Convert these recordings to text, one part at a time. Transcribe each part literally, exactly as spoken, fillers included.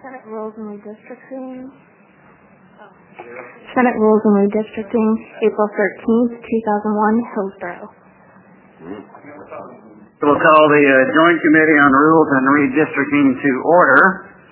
Senate Rules and Redistricting. Senate Rules and Redistricting, April thirteenth, two thousand one, Hillsborough. We'll call the uh, Joint Committee on Rules and Redistricting to order.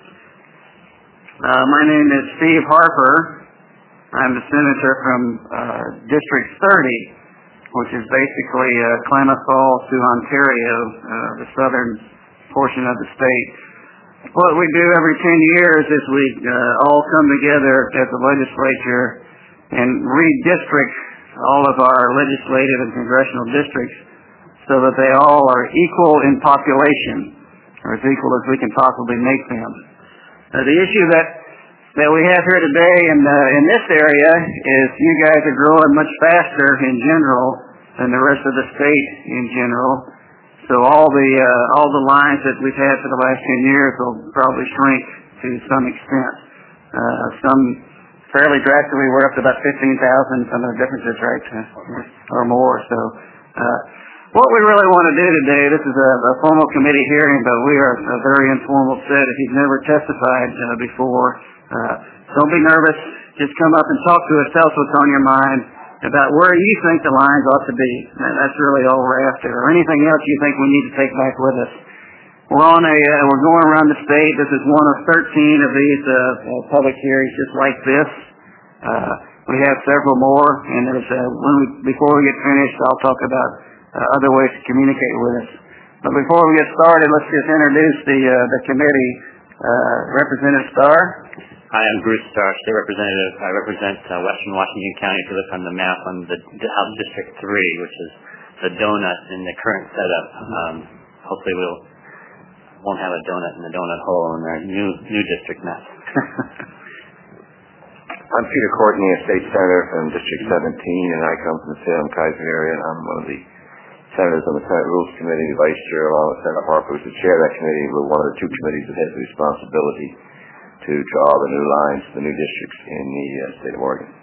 Uh, my name is Steve Harper. I'm the senator from uh, District thirty, which is basically uh, Klamath Falls to Ontario, uh, the southern portion of the state. What we do every ten years is we uh, all come together as a legislature and redistrict all of our legislative and congressional districts so that they all are equal in population, or as equal as we can possibly make them. Uh, the issue that, that we have here today in, uh, in this area is you guys are growing much faster in general than the rest of the state in general. So all the uh, all the lines that we've had for the last ten years will probably shrink to some extent. Uh, some fairly drastically, we're up to about fifteen thousand, some of the differences, right, or more. So uh, what we really want to do today, this is a, a formal committee hearing, but we are a very informal set. If you've never testified uh, before, uh, don't be nervous. Just come up and talk to us. Tell us what's on your mind about where you think the lines ought to be. And that's really all we're after. Or anything else you think we need to take back with us. We're on a, uh, we're going around the state. This is one of thirteen of these uh, uh, public hearings just like this. Uh, we have several more, and there's, uh, when we, before we get finished, I'll talk about uh, other ways to communicate with us. But before we get started, let's just introduce the, uh, the committee. Uh, Representative Starr. Hi, I'm Bruce Starr, State Representative. I represent uh, Western Washington County. If you look on the map on the, the House District three, which is the donut in the current setup. Um, hopefully we'll won't have a donut in the donut hole in our new new district map. I'm Peter Courtney, a state senator from District seventeen, and I come from the Salem-Keizer area. And I'm one of the senators on the Senate Rules Committee, the vice chair, along with Senator Harper, who's the chair of that committee. We're one of the two committees that has the responsibility to draw the new lines, the new districts in the uh, state of Oregon.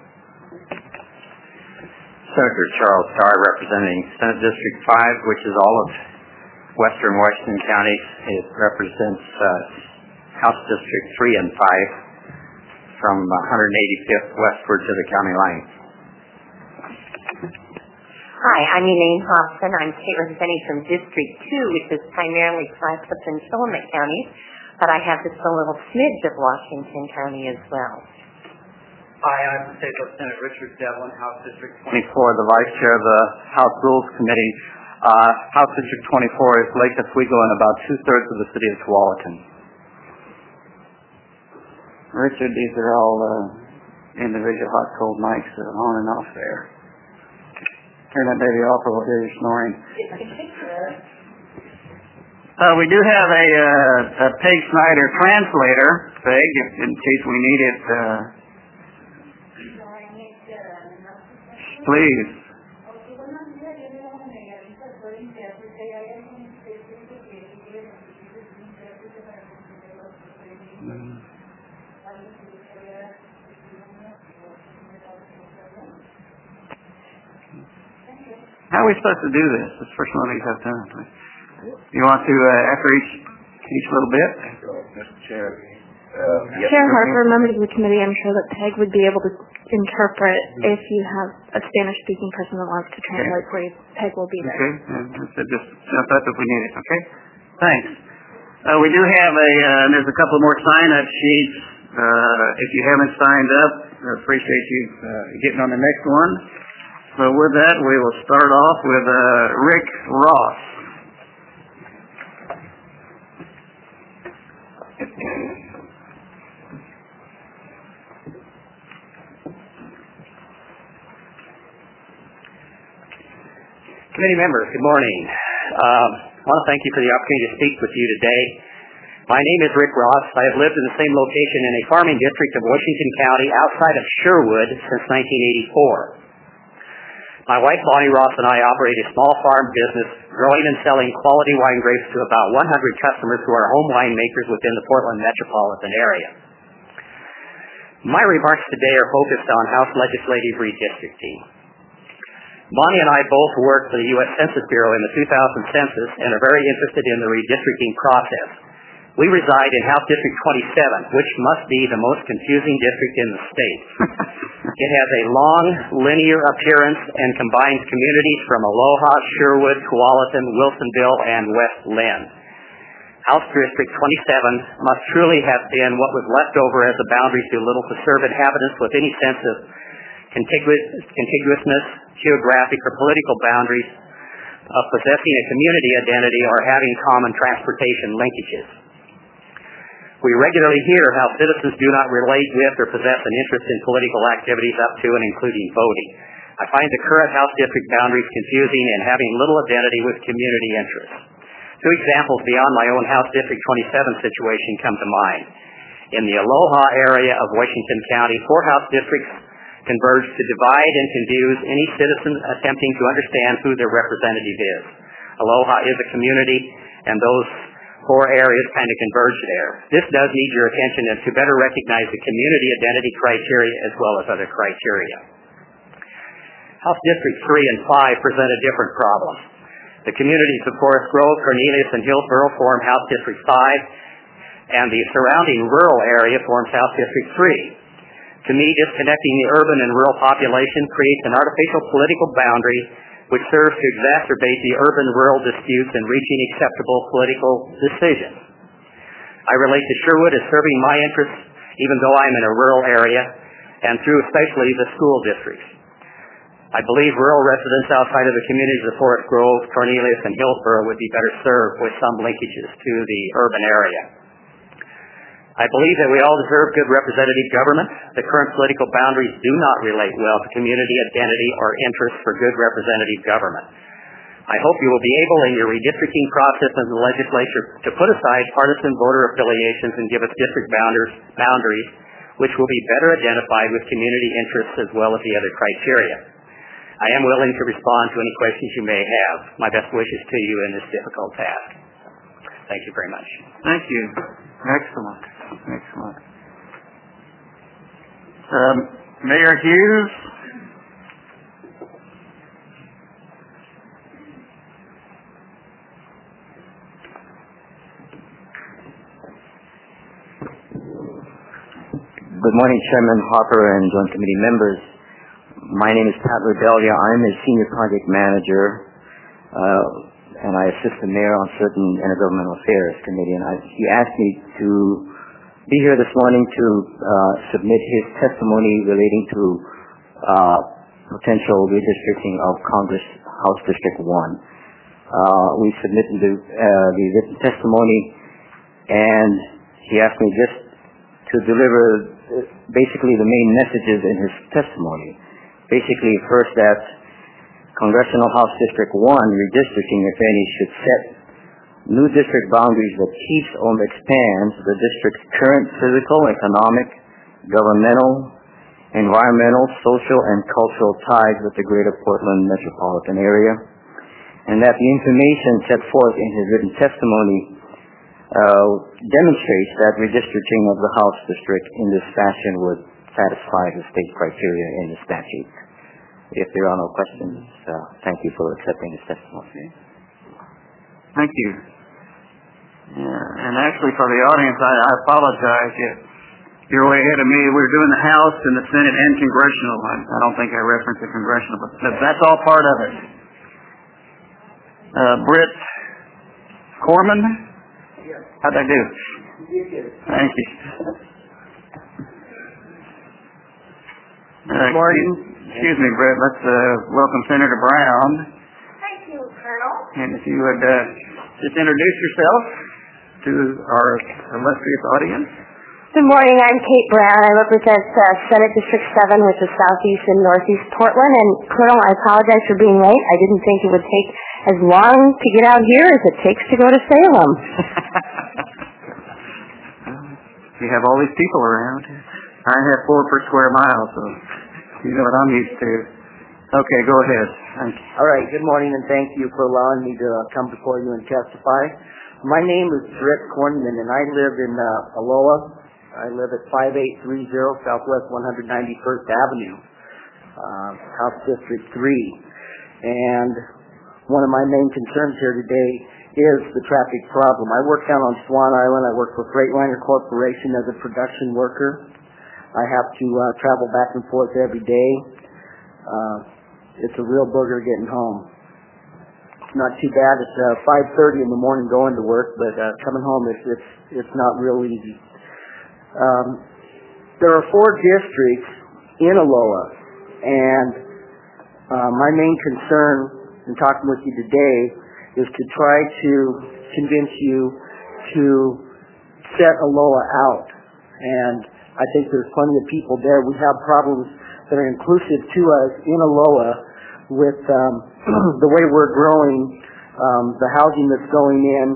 Senator Charles Starr, representing Senate District five, which is all of Western Washington County. It represents uh, House District three and five from one hundred eighty-fifth westward to the county line. Hi, I'm Elaine Hobson. I'm state representative from District two, which is primarily Clatsop and Philomath counties, but I have just a little smidge of Washington County as well. Hi, I'm State Representative Richard Devlin, House District twenty-four, the Vice Chair of the House Rules Committee. Uh, House District twenty-four is Lake Oswego and about two-thirds of the city of Tualatin. Richard, these are all uh, individual hot cold mics that are on and off there. Turn that baby off or we'll hear you snoring. Uh, we do have a, uh, a Peg Snyder translator, Peg, in case we need it. Uh, please. How are we supposed to do this? This is the first one we've have done. You want to, uh, after each each little bit? Mister Chair. Uh, yes, Chair Harper, members of the committee, I'm sure that Peg would be able to interpret if you have a Spanish-speaking person that wants to translate for you. Peg will be there. Okay, and so just jump up if we need it, okay? Thanks. Uh, we do have a, uh, there's a couple more sign-up sheets. Uh, if you haven't signed up, I appreciate you uh, getting on the next one. So with that, we will start off with uh, Rick Ross. Committee members, good morning. Um, I want to thank you for the opportunity to speak with you today. My name is Rick Ross. I have lived in the same location in a farming district of Washington County outside of Sherwood since nineteen eighty-four. My wife, Bonnie Ross, and I operate a small farm business growing and selling quality wine grapes to about one hundred customers who are home winemakers within the Portland metropolitan area. My remarks today are focused on House legislative redistricting. Bonnie and I both work for the U S Census Bureau in the two thousand census and are very interested in the redistricting process. We reside in House District twenty-seven, which must be the most confusing district in the state. It has a long, linear appearance and combines communities from Aloha, Sherwood, Tualatin, Wilsonville, and West Lynn. House District twenty-seven must truly have been what was left over as a boundary too little to serve inhabitants with any sense of contiguous, contiguousness, geographic, or political boundaries of possessing a community identity or having common transportation linkages. We regularly hear how citizens do not relate with or possess an interest in political activities up to and including voting. I find the current House District boundaries confusing and having little identity with community interests. Two examples beyond my own House District twenty-seven situation come to mind. In the Aloha area of Washington County, four House districts converge to divide and confuse any citizen attempting to understand who their representative is. Aloha is a community, and those four areas kind of converge there. This does need your attention and to better recognize the community identity criteria as well as other criteria. House District three and five present a different problem. The communities of Forest Grove, Cornelius, and Hillsborough form House District five, and the surrounding rural area forms House District three. To me, disconnecting the urban and rural population creates an artificial political boundary which serves to exacerbate the urban-rural disputes in reaching acceptable political decisions. I relate to Sherwood as serving my interests, even though I'm in a rural area, and through especially the school districts. I believe rural residents outside of the communities of Forest Grove, Cornelius, and Hillsborough would be better served with some linkages to the urban area. I believe that we all deserve good representative government. The current political boundaries do not relate well to community identity or interest for good representative government. I hope you will be able in your redistricting process in the legislature to put aside partisan voter affiliations and give us district boundaries which will be better identified with community interests as well as the other criteria. I am willing to respond to any questions you may have. My best wishes to you in this difficult task. Thank you very much. Thank you. Excellent. Excellent. Um, Mayor Hughes? Good morning, Chairman Harper and Joint Committee members. My name is Pat Rebelia. I'm a Senior Project Manager, uh, and I assist the Mayor on certain Intergovernmental Affairs Committee. And I, he asked me to be here this morning to uh, submit his testimony relating to uh, potential redistricting of Congress House District one. Uh, we submitted the, uh, the written testimony, and he asked me just to deliver basically the main messages in his testimony. Basically, first that Congressional House District one redistricting, if any, should set new district boundaries that keeps or expands the district's current physical, economic, governmental, environmental, social, and cultural ties with the greater Portland metropolitan area, and that the information set forth in his written testimony uh, demonstrates that redistricting of the House District in this fashion would satisfy the state criteria in the statute. If there are no questions, uh, thank you for accepting this testimony. Thank you. Yeah, and actually for the audience, I, I apologize. You, you're way ahead of me. We're doing the House and the Senate and Congressional. I, I don't think I referenced the Congressional, but that's all part of it. Uh, Britt Corman? Yes. How'd I do? Thank you. Uh, Good morning. Excuse me, Britt. Let's uh, welcome Senator Brown. Thank you, Colonel. And if you would uh, just introduce yourself to our illustrious audience. Good morning. I'm Kate Brown. I represent uh, Senate District seven, which is southeast and northeast Portland. And Colonel, I apologize for being late. I didn't think it would take as long to get out here as it takes to go to Salem. You have all these people around. I have four per square mile, so you know what I'm used to. Okay, go ahead. Thank you. All right, good morning, and thank you for allowing me to come before you and testify. My name is Britt Cornman, and I live in uh, Aloha. I live at five eight three zero Southwest one hundred ninety-first Avenue, uh, House District three. And one of my main concerns here today is the traffic problem. I work down on Swan Island. I work for Freightliner Corporation as a production worker. I have to uh, travel back and forth every day. Uh, it's a real booger getting home. It's not too bad. It's uh, five thirty in the morning going to work, but uh, coming home it's it's it's not real easy. Um, there are four districts in Aloha, and uh, my main concern in talking with you today is to try to convince you to set Aloha out. And I think there's plenty of people there. We have problems that are inclusive to us in Aloha with um, the way we're growing, um, the housing that's going in,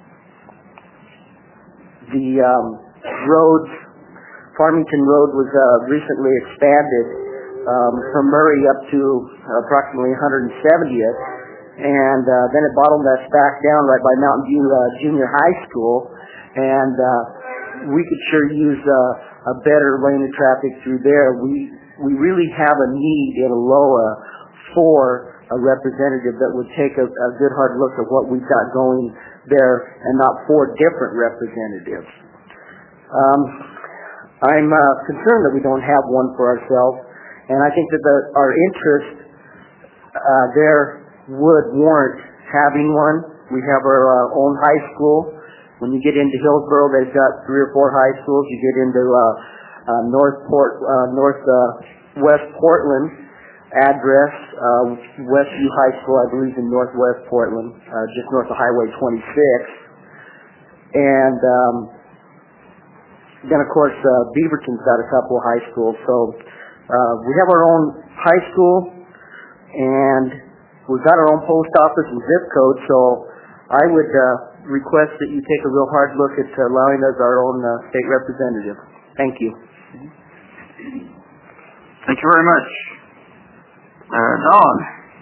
the um, roads. Farmington Road was uh, recently expanded um, from Murray up to approximately one hundred seventieth, and uh, then it bottlenecks back down right by Mountain View uh, Junior High School, and uh, we could sure use uh, a better lane of traffic through there. We we really have a need in Aloha for a representative that would take a, a good hard look at what we've got going there, and not four different representatives. Um, I'm uh, concerned that we don't have one for ourselves, and I think that the, our interest uh, there would warrant having one. We have our uh, own high school. When you get into Hillsboro, they've got three or four high schools. You get into uh, uh, North Port, uh, North uh, West Portland address, uh, Westview High School, I believe, in Northwest Portland, uh, just north of Highway twenty-six, and um, then, of course, uh, Beaverton's got a couple of high schools. So uh, we have our own high school, and we've got our own post office and zip code. So I would uh, request that you take a real hard look at allowing us our own uh, state representative. Thank you. Thank you very much. Uh, Dawn.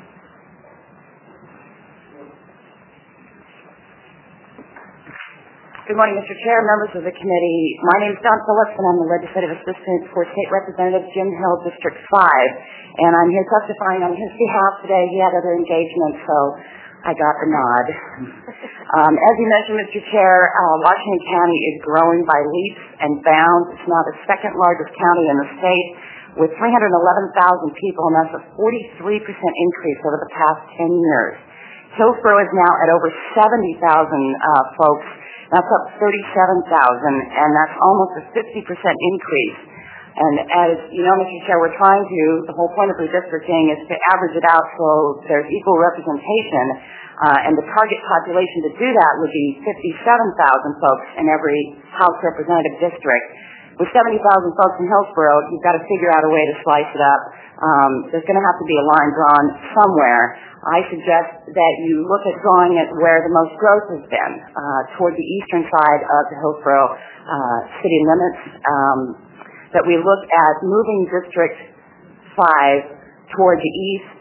Good morning, Mister Chair, members of the committee. My name is Dawn Phillips, and I'm the legislative assistant for State Representative Jim Hill, District five. And I'm here testifying on his behalf today. He had other engagements, so I got the nod. um, as you mentioned, Mister Chair, uh, Washington County is growing by leaps and bounds. It's now the second largest county in the state with three hundred eleven thousand people, and that's a forty-three percent increase over the past ten years. Hillsboro is now at over seventy thousand uh, folks. That's up thirty-seven thousand, and that's almost a fifty percent increase. And as you know, Mister Chair, we're trying to, the whole point of redistricting is to average it out so there's equal representation, uh, and the target population to do that would be fifty-seven thousand folks in every House Representative district. With seventy thousand folks in Hillsboro, you've got to figure out a way to slice it up. Um, there's going to have to be a line drawn somewhere. I suggest that you look at drawing it where the most growth has been, uh, toward the eastern side of the Hillsboro uh, city limits, um, that we look at moving District five toward the east,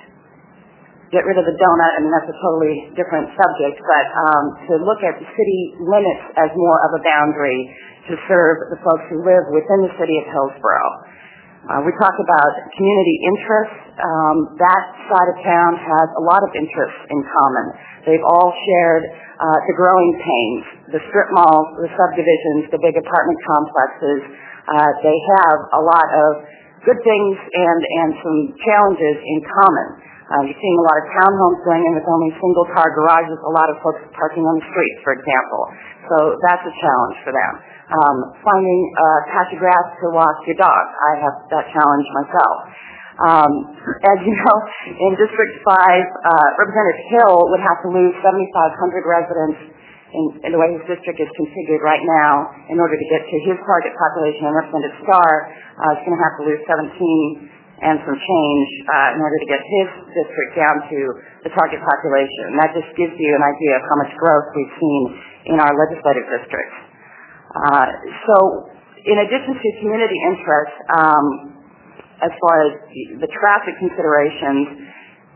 get rid of the donut. I mean, that's a totally different subject, but um, to look at the city limits as more of a boundary to serve the folks who live within the city of Hillsboro. Uh, we talk about community interests. Um, that side of town has a lot of interests in common. They've all shared uh, the growing pains, the strip malls, the subdivisions, the big apartment complexes. Uh, they have a lot of good things and, and some challenges in common. Uh, you're seeing a lot of townhomes going in with only single-car garages, a lot of folks parking on the streets, for example. So that's a challenge for them. Um, finding a patch of grass to walk your dog. I have that challenge myself. Um, as you know, in District five, uh, Representative Hill would have to lose seventy-five hundred residents in, in the way his district is configured right now in order to get to his target population. And Representative Starr uh, is going to have to lose seventeen and some change uh, in order to get his district down to the target population. And that just gives you an idea of how much growth we've seen in our legislative districts. Uh, so in addition to community interests, um, as far as the traffic considerations,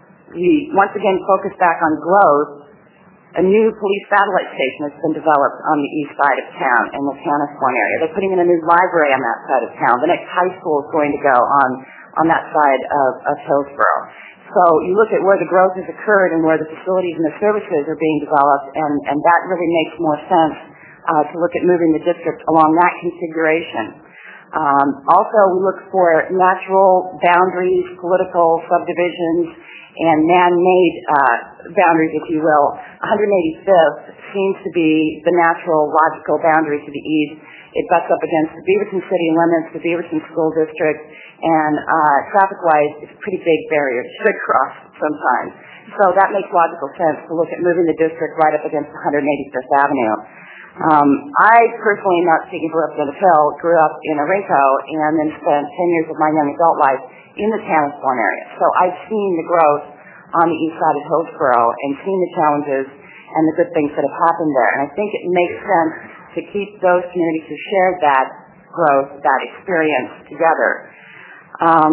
we once again focus back on growth. A new police satellite station has been developed on the east side of town in the Tanasquan area. They're putting in a new library on that side of town. The next high school is going to go on, on that side of, of Hillsboro. So you look at where the growth has occurred and where the facilities and the services are being developed, and, and that really makes more sense uh, to look at moving the district along that configuration. Um, also, we look for natural boundaries, political subdivisions, and man-made uh, boundaries, if you will. one hundred eighty-fifth seems to be the natural, logical boundary to the east. It butts up against the Beaverton city limits, the Beaverton school district, and uh, traffic-wise, it's a pretty big barrier to cross sometimes. So that makes logical sense to look at moving the district right up against one hundred eighty-fifth Avenue. Um, I personally, not speaking for Representative Hill, grew up in Orinco and then spent ten years of my young adult life in the Tannisbourne area. So I've seen the growth on the east side of Hillsborough and seen the challenges and the good things that have happened there. And I think it makes sense to keep those communities who shared that growth, that experience together. Um,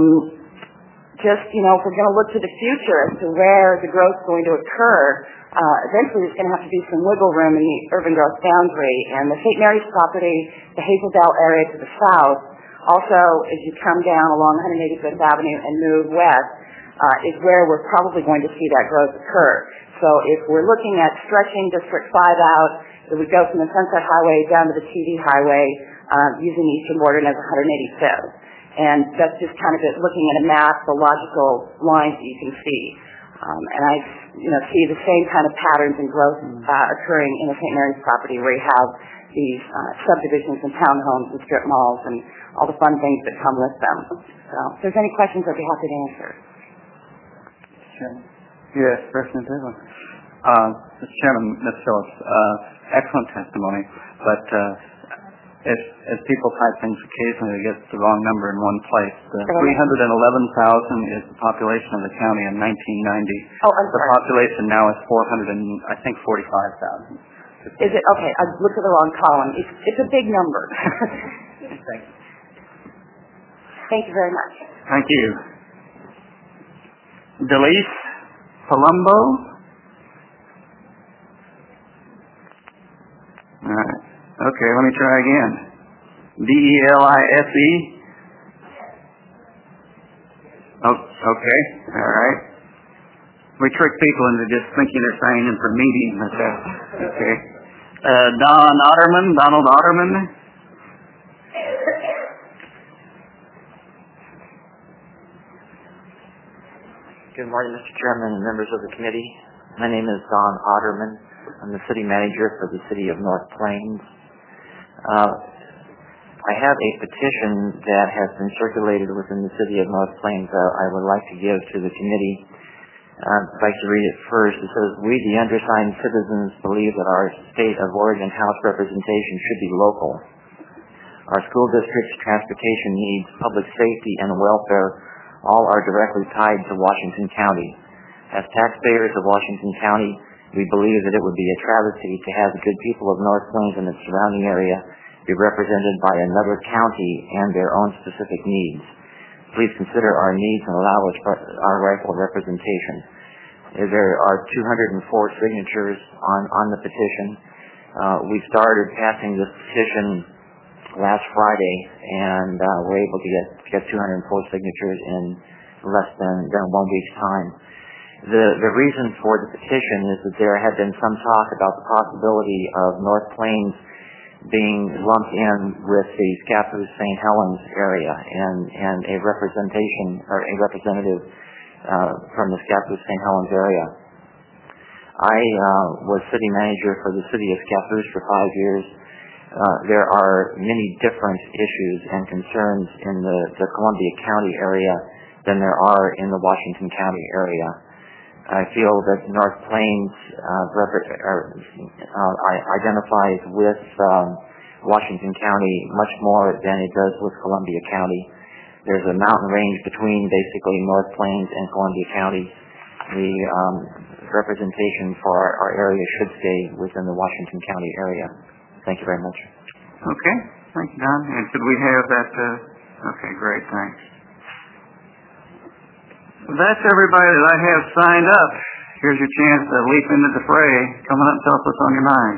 just, you know, if we're going to look to the future as to where the growth is going to occur, uh, eventually there's going to have to be some wiggle room in the urban growth boundary. And the Saint Mary's property, the Hazeldale area to the south, also as you come down along one hundred eighty-fifth Avenue and move west, uh, is where we're probably going to see that growth occur. So if we're looking at stretching District five out, it would go from the Sunset Highway down to the T V Highway uh, using the eastern border as one hundred eighty-fifth. And that's just kind of it, looking at a map, the logical lines that you can see. Um, and I you know, see the same kind of patterns and growth uh, occurring in the Saint Mary's property where you have these uh, subdivisions and townhomes and strip malls and all the fun things that come with them. So if there's any questions, I'd be happy to answer. Chairman. Yes, President Dillon. Uh, Mister Chairman, Miz Phillips, uh, excellent testimony, but uh, if, if people type things occasionally, they get the wrong number in one place. The three hundred eleven thousand is the population of the county in nineteen ninety. Oh, I'm the sorry. population now is four hundred and, I think, forty-five thousand. Is it? Okay, I looked at the wrong column. It's, it's a big number. Thank you. Thank you very much. Thank you. Delise Palumbo. All right. Okay, let me try again. D E L I S E. Oh, okay. All right. We trick people into just thinking they're signing in for meetings. Okay. Uh, Don Otterman, Donald Otterman. Good morning, Mister Chairman and members of the committee. My name is Don Otterman. I'm the city manager for the city of North Plains. Uh, I have a petition that has been circulated within the city of North Plains that I would like to give to the committee. Uh, I'd like to read it first. It says, "We, the undersigned citizens, believe that our state of origin House representation should be local. Our school districts, transportation needs, public safety, and welfare all are directly tied to Washington County. As taxpayers of Washington County, we believe that it would be a travesty to have the good people of North Plains and its surrounding area be represented by another county and their own specific needs. Please consider our needs and allow us our rightful representation." There are two hundred four signatures on, on the petition. Uh, we started passing this petition last Friday, and uh, we're able to get, get two hundred four signatures in less than, than one week's time. The, the reason for the petition is that there had been some talk about the possibility of North Plains being lumped in with the Scappoose Saint Helens area and, and a representation or a representative uh, from the Scappoose Saint Helens area. I uh, was city manager for the city of Scappoose for five years. Uh, there are many different issues and concerns in the, the Columbia County area than there are in the Washington County area. I feel that North Plains uh, rep- or, uh, identifies with um, Washington County much more than it does with Columbia County. There's a mountain range between basically North Plains and Columbia County. The um, representation for our, our area should stay within the Washington County area. Thank you very much. Okay. Thank you, Don. And should we have that? Uh, okay, great. Thanks. That's everybody that I have signed up. Here's your chance to leap into the fray. Come on up and tell us what's on your mind.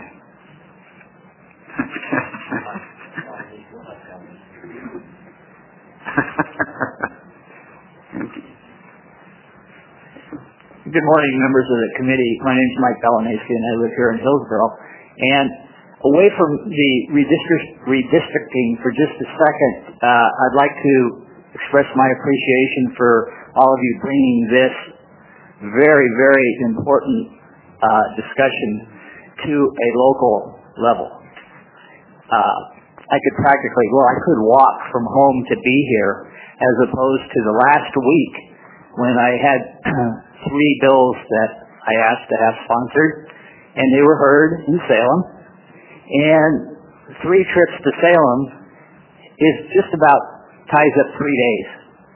Good morning, members of the committee. My name is Mike Belenese, and I live here in Hillsborough. And away from the redistrict, redistricting for just a second, uh, I'd like to express my appreciation for all of you bringing this very, very important uh, discussion to a local level. Uh, I could practically, well, I could walk from home to be here, as opposed to the last week when I had three bills that I asked to have sponsored, and they were heard in Salem. And three trips to Salem is just about ties up three days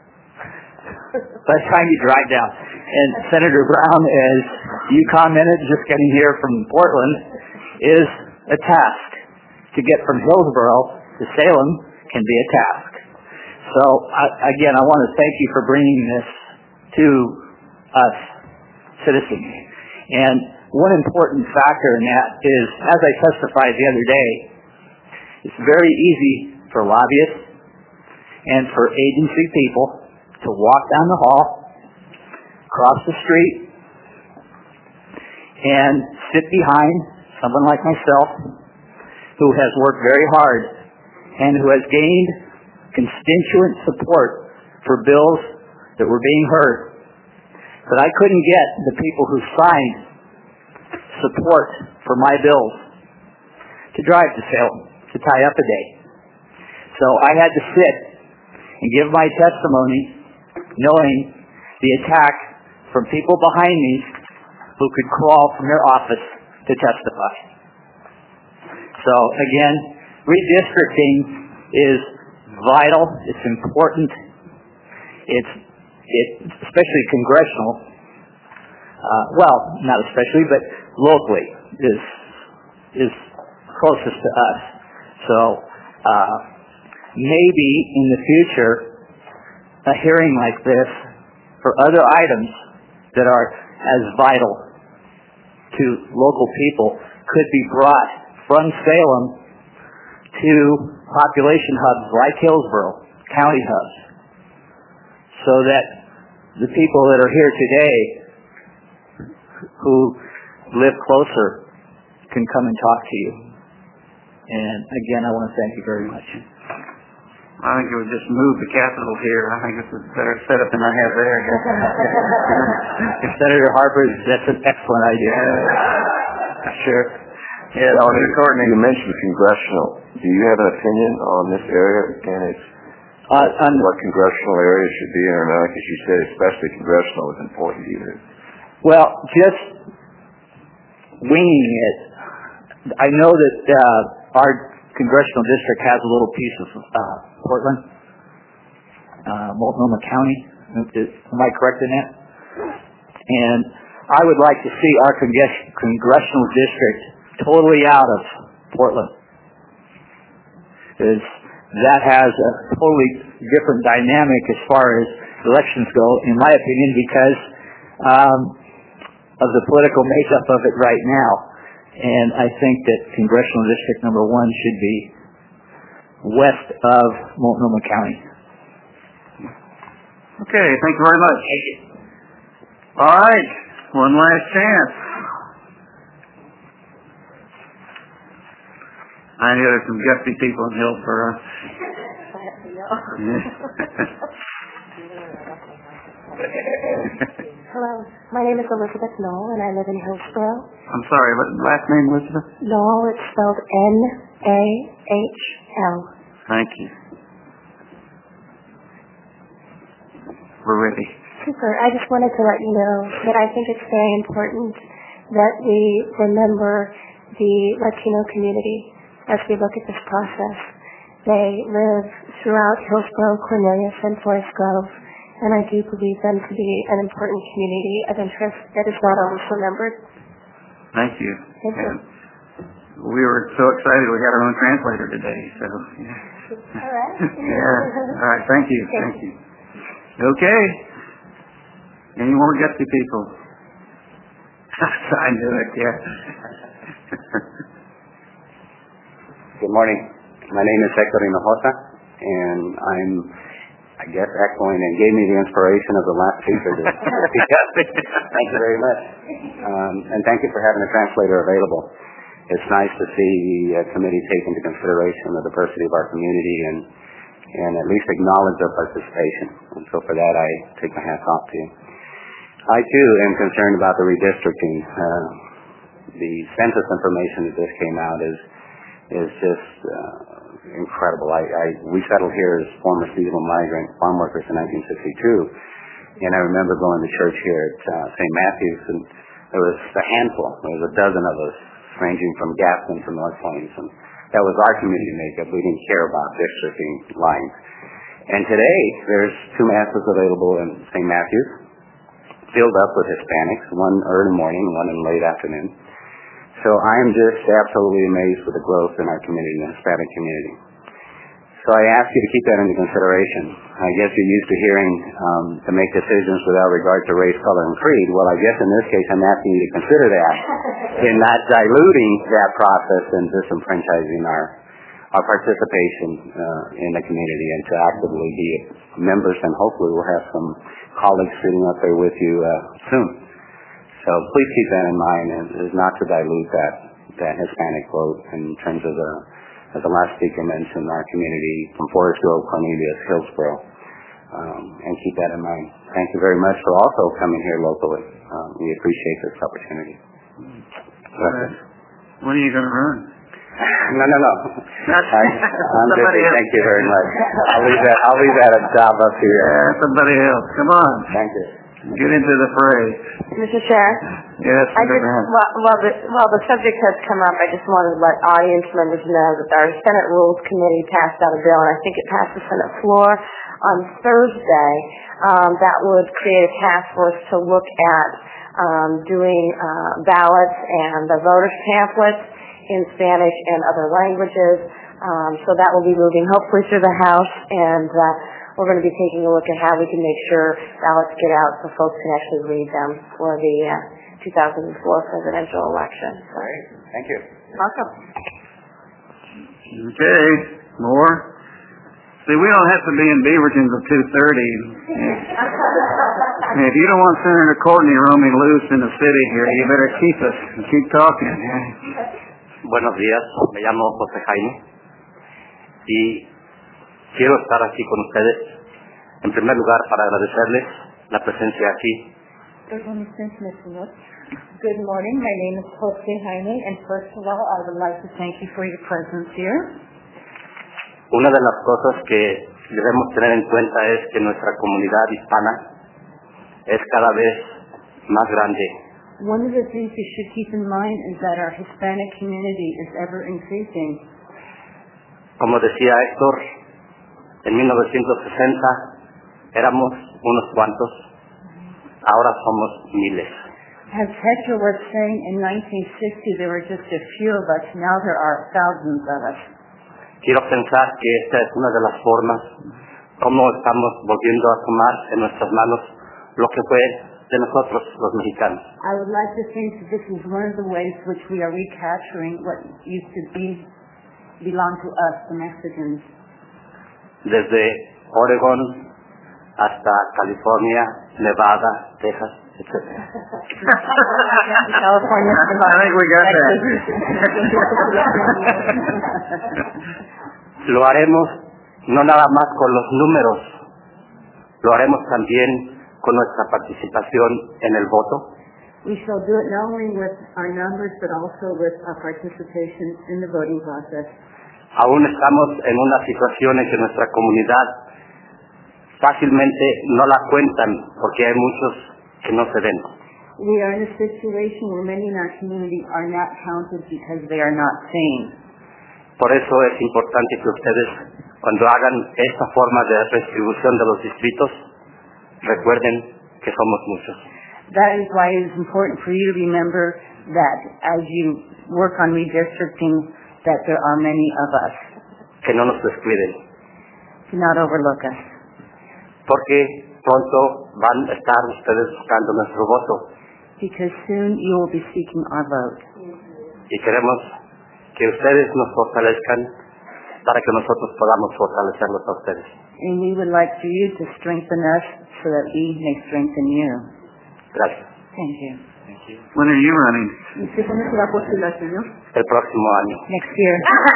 by the time you drive down. And Senator Brown, as you commented, just getting here from Portland, is a task. To get from Hillsborough to Salem can be a task. So, I, again, I want to thank you for bringing this to us citizens. And one important factor in that is, as I testified the other day, it's very easy for lobbyists and for agency people to walk down the hall, cross the street, and sit behind someone like myself who has worked very hard and who has gained constituent support for bills that were being heard. But I couldn't get the people who signed support for my bills to drive to Salem, to tie up a day. So I had to sit and give my testimony knowing the attack from people behind me who could crawl from their office to testify. So again, redistricting is vital, it's important, it's it, especially congressional, uh, well, not especially, but locally is is closest to us. So uh, maybe in the future, a hearing like this for other items that are as vital to local people could be brought from Salem to population hubs like Hillsborough, county hubs, so that the people that are here today who live closer can come and talk to you. And again, I want to thank you very much. I think it would just move the Capitol here. I think it's a better setup than I have there. If Senator Harper, that's an excellent idea. Sure. Yeah, Senator Courtney, you mentioned congressional. Do you have an opinion on this area and its uh, what congressional areas should be in or not? Because you said especially congressional is important to you. Well, just winging it, I know that uh, our congressional district has a little piece of uh, Portland, uh, Multnomah County. Am I correct in that? And I would like to see our congres- congressional district totally out of Portland. Because that has a totally different dynamic as far as elections go, in my opinion, because um, of the political makeup of it right now. And I think that congressional district number one should be west of Multnomah County. Okay, thank you very much. Thank you. All right, one last chance. I know there's some gutsy people in Hillsborough. Hello, my name is Elizabeth Knoll, and I live in Hillsborough. I'm sorry, what last name, Elizabeth? Knoll, it's spelled N A H L. Thank you. We're ready. Super. I just wanted to let you know that I think it's very important that we remember the Latino community as we look at this process. They live throughout Hillsborough, Cornelius, and Forest Grove, and I do believe them to be an important community of interest that is not always remembered. Thank you. Thank you. We were so excited we had our own translator today, so yeah. All right. Yeah. All right, thank you. Thank you. Okay. Any more gutsy people? I knew it, yeah. Good morning. My name is Hector Hinojosa, and I'm I guess, echoing and gave me the inspiration of the last speaker. To thank you very much. Um, and thank you for having a translator available. It's nice to see the uh, committee take into consideration the diversity of our community and, and at least acknowledge their participation. And so for that, I take my hat off to you. I, too, am concerned about the redistricting. Uh, the census information that just came out is is just uh, incredible. I, I we settled here as former seasonal migrant farm workers in nineteen sixty-two, and I remember going to church here at uh, Saint Matthew's, and there was a handful. There was a dozen of us, ranging from Gaston to North Plains, and that was our community makeup. We didn't care about districting lines. And today, there's two masses available in Saint Matthew's, filled up with Hispanics, one early morning, one in late afternoon. So I am just absolutely amazed with the growth in our community, the Hispanic community. So I ask you to keep that into consideration. I guess you're used to hearing um, to make decisions without regard to race, color, and creed. Well, I guess in this case I'm asking you to consider that in not diluting that process and disenfranchising our our participation uh, in the community, and to actively be members, and hopefully we'll have some colleagues sitting up there with you uh, soon. So please keep that in mind, and is not to dilute that that Hispanic vote in terms of the, as the last speaker mentioned, our community from Forest Grove, Cornelius, Hillsboro, um, and keep that in mind. Thank you very much for also coming here locally. Um, we appreciate this opportunity. Uh, when are you going to run? No, no, no. I, I'm busy. Thank you very much. I'll leave that. I'll leave that a job up to you. Yeah, somebody else. Come on. Thank you. Get into the fray. Mister Chair? Yes, I just, while, while, the, while the subject has come up, I just wanted to let audience members know that our Senate Rules Committee passed out a bill, and I think it passed the Senate floor on Thursday, um, that would create a task force to look at um, doing uh, ballots and the voters' pamphlets in Spanish and other languages. Um, so that will be moving hopefully through the House, and uh, we're going to be taking a look at how we can make sure ballots get out so folks can actually read them for the uh, two thousand four presidential election. Great. Thank you. Welcome. Okay. More? See, we don't have to be in Beaverton till two thirty. If you don't want Senator Courtney roaming loose in the city here, you better keep us and keep talking. Buenos días, me llamo José Jaime y quiero estar aquí con ustedes, en primer lugar, para agradecerles la presencia aquí. Good morning, my name is José Jaime, and first of all, I would like to thank you for your presence here. Una de las cosas que debemos tener en cuenta es que nuestra comunidad hispana es cada vez más grande. One of the things you should keep in mind is that our Hispanic community is ever increasing. Como decía Héctor, en mil novecientos sesenta éramos unos cuantos, ahora somos miles. As Hector was saying, in nineteen sixty there were just a few of us, now there are thousands of us. Quiero pensar que esta es una de las formas como estamos volviendo a tomar en nuestras manos lo que fue de nosotros los mexicanos. I would like to think that this is one of the ways which we are recapturing what used to be belong to us, the Mexicans. Desde Oregon hasta California, Nevada, Texas, etcétera. California, I think we got that. Lo haremos no nada más con los números, lo haremos también con nuestra participación en el voto. We shall do it not only with our numbers, but also with our participation in the voting process. Aún estamos en una situación en que nuestra comunidad fácilmente no la cuentan porque hay muchos que no se ven. We are in a situation where many in our community are not counted because they are not seen. Por eso es importante que ustedes, cuando hagan esta forma de redistribución de los distritos, recuerden que somos muchos. That is why it is important for you to remember that as you work on redistricting, that there are many of us. Que no nos descuiden. Do not overlook us. Porque pronto van a estar ustedes buscando nuestro voto. Because soon you will be seeking our vote. Y queremos que ustedes nos fortalezcan para que nosotros podamos fortalecerlos a ustedes. and we would like for you to strengthen us so that we may strengthen you. Gracias. Thank you. Thank you. When are you running? ¿Usted cuándo se va a postular, señor? El próximo año. Next year.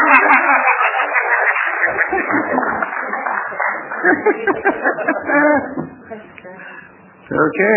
Okay.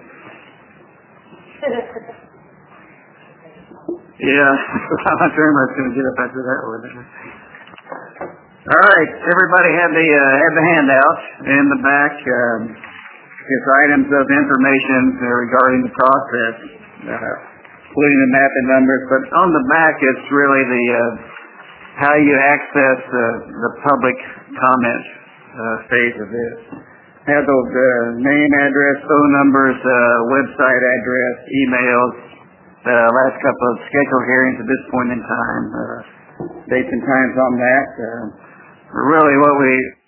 Yeah, I'm not very much going to get up after that one. All right, everybody had the uh, had the handout in the back. Um, it's items of information uh, regarding the process, uh, including the map and numbers. But on the back, it's really the uh, how you access uh, the public comment uh, phase of this. Have those uh, name, address, phone numbers, uh, website address, emails, the last couple of scheduled hearings at this point in time, uh, dates and times on that. Uh, really what we